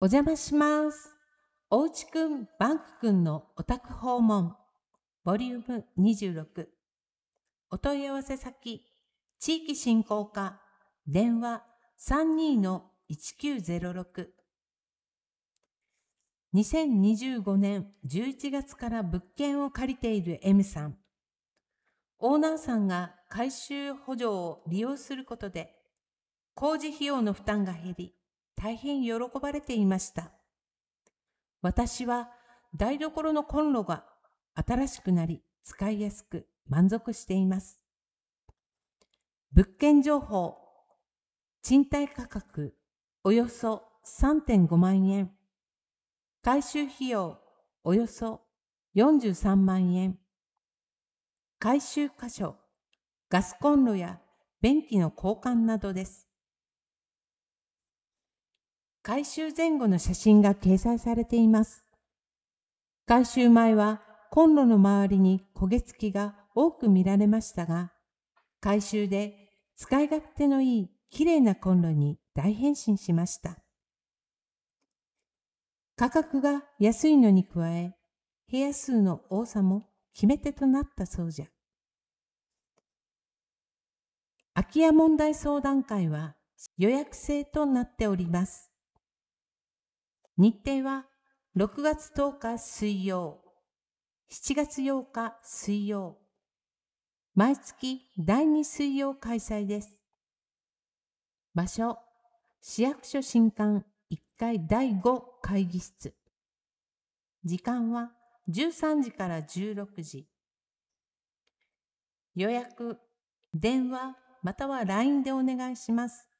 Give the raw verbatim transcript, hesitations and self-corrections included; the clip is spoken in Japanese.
お邪魔します。おうちくんバンクくんのお宅訪問、ボリュームにじゅうろく。お問い合わせ先、地域振興課、電話 さんにーのいちきゅうゼロろく。にせんにじゅうごねんじゅういちがつから物件を借りている M さん。オーナーさんが改修補助を利用することで、工事費用の負担が減り、大変喜ばれていました。私は台所のコンロが新しくなり使いやすく満足しています。物件情報、賃貸価格およそ さんてんごまんえん、改修費用およそよんじゅうさんまんえん、改修箇所、ガスコンロや便器の交換などです。改修前後の写真が掲載されています。改修前はコンロの周りに焦げ付きが多く見られましたが、改修で使い勝手のいいきれいなコンロに大変身しました。価格が安いのに加え、部屋数の多さも決め手となったそうじゃ。空き家問題相談会は予約制となっております。日程はろくがつとおか水曜、しちがつようか水曜、毎月だいに水曜開催です。場所、市役所新館いっかいだいご会議室。時間はじゅうさんじからじゅうろくじ。予約、電話または ライン でお願いします。